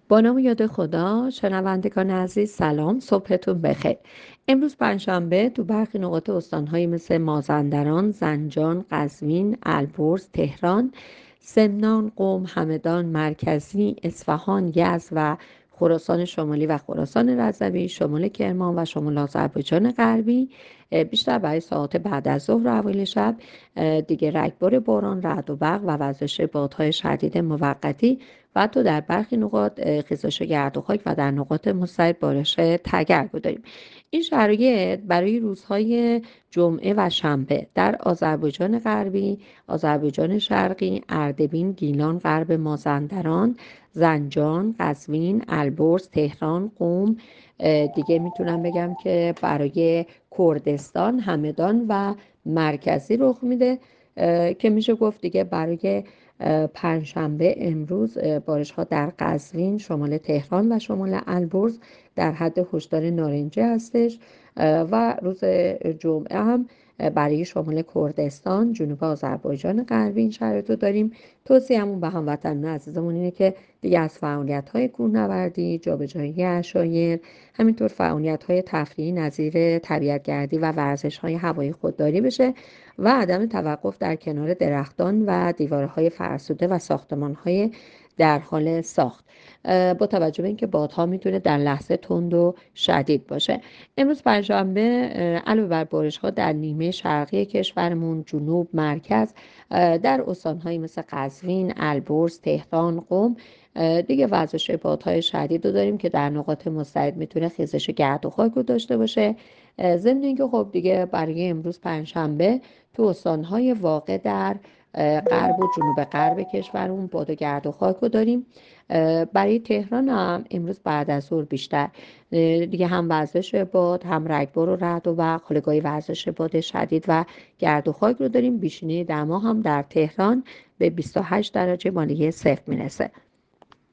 با نام و یاد خدا. شنوندگان عزیز، سلام، صبحتون بخیر. امروز پنجشنبه تو برخی نقاط استانهایی مثل مازندران، زنجان، قزوین، البرز، تهران، سمنان، قم، همدان، مرکزی، اصفهان، یزد و خراسان شمالی و خراسان رضوی، شمال کرمان و شمال آذربایجان غربی بیشتر برای ساعات بعد از ظهر و اوایل شب دیگه رگبار باران، رعد و برق و وزش بادهای شدید موقتی و حتی در برخی نقاط خیزش گرد و خاک و در نقاط مستعد بارش تگرگ داریم. این شرایط برای روزهای جمعه و شنبه در آذربایجان غربی، آذربایجان شرقی، اردبیل، گیلان، غرب مازندران، زنجان، قزوین، البرز، تهران، قم، دیگه میتونم بگم که برای کردستان، همدان و مرکزی رخ میده، که میشه گفت دیگه برای پنجشنبه امروز بارش ها در قزوین، شمال تهران و شمال البرز در حد هشدار نارنجی هستش. و روز جمعه هم برای شمال کردستان، جنوب آذربایجان غربی این شرایط رو داریم. توصیه‌مون به هموطنان عزیزمون اینه که دیگه از فعالیت‌های کوهنوردی، جابجایی عشایر، همینطور فعالیت‌های تفریحی نظیر طبیعت‌گردی و ورزش‌های هوایی خودداری بشه و عدم توقف در کنار درختان و دیوارهای فرسوده و ساختمان‌های در حال ساخت، با توجه به اینکه بادها میتونه در لحظه تند و شدید باشه. امروز پنجشنبه علاوه بر بارش‌ها در نیمه شرقی کشورمون، جنوب، مرکز، در استان‌هایی مثل قزوین، البرز، تهران، قم، دیگه وزش بادهای شدید رو داریم که در نقاط مستعد میتونه خیزش گرد و خاک رو داشته باشه. ضمن اینکه خب دیگه برای امروز پنجشنبه تو استان‌های واقع در غرب و جنوب غرب کشورمون باد و گرد و خاک رو داریم. برای تهران هم امروز بعد از ظهر بیشتر دیگه هم وزش باد، هم رگبار و رعد و برق، حال گاهی وزش باد شدید و گرد و خاک رو داریم. بیشینه دما هم در تهران به 28 درجه مایع صفر میرسه.